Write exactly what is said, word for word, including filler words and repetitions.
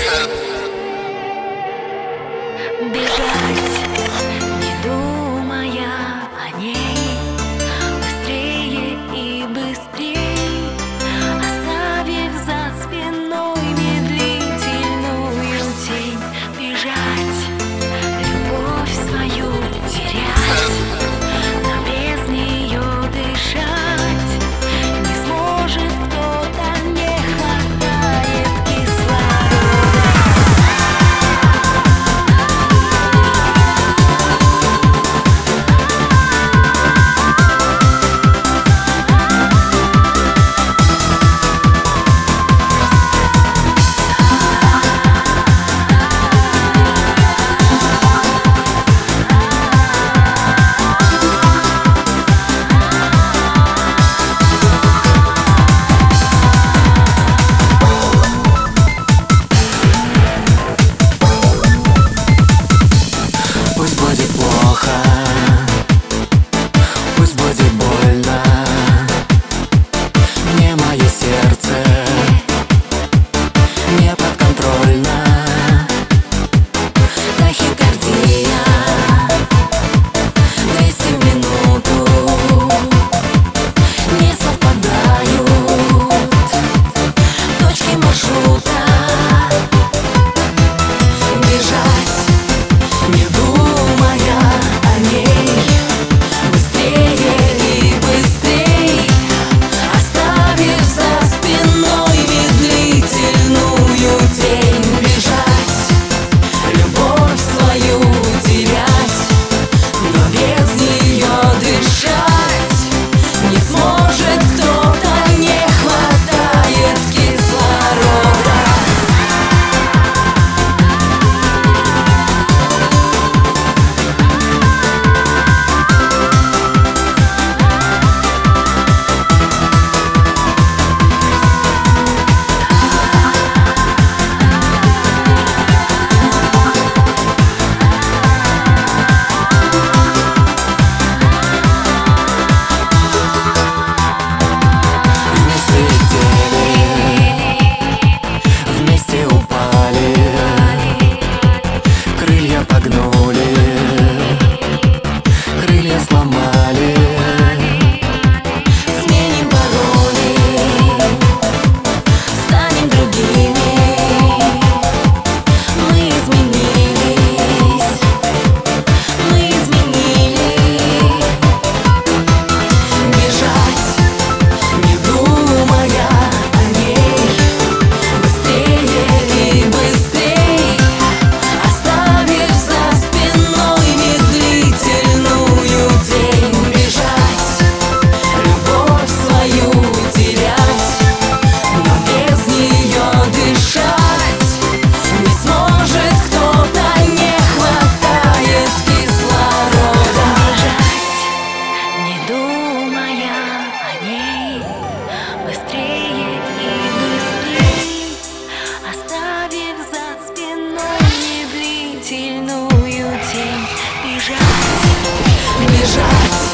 Бежать, не думая о ней, быстрее и быстрей, оставив за спиной медлительную тень. Бежать, любовь свою терять, но без нее дышать не сможет кто-то, не хватает кислорода. Пусть будет плохо, пусть будет больно, мне мое сердце не подконтрольно. Тахикардия, двести в минуту, не совпадают точки маршрута. Бежать, не думая о ней, быстрее и быстрей, оставив за спиной медлительную тень. Бежать, любовь свою терять, но без нее дышать не сможет кто-то, не хватает кислорода. Вместе упали, крылья погнули, крылья сломали. Сменим пароли, станем другими. Мы изменились, мы изменились. Бежать, не думая о ней, быстрее и быстрей, оставив за спиной медлительную тень. Бежать, любовь свою терять, но без нее дышать не сможет кто-то, не хватает кислорода. Бежать, не думая о ней, быстрее и быстрей, оставив за спиной медлительную тень. Бежать, Бежать,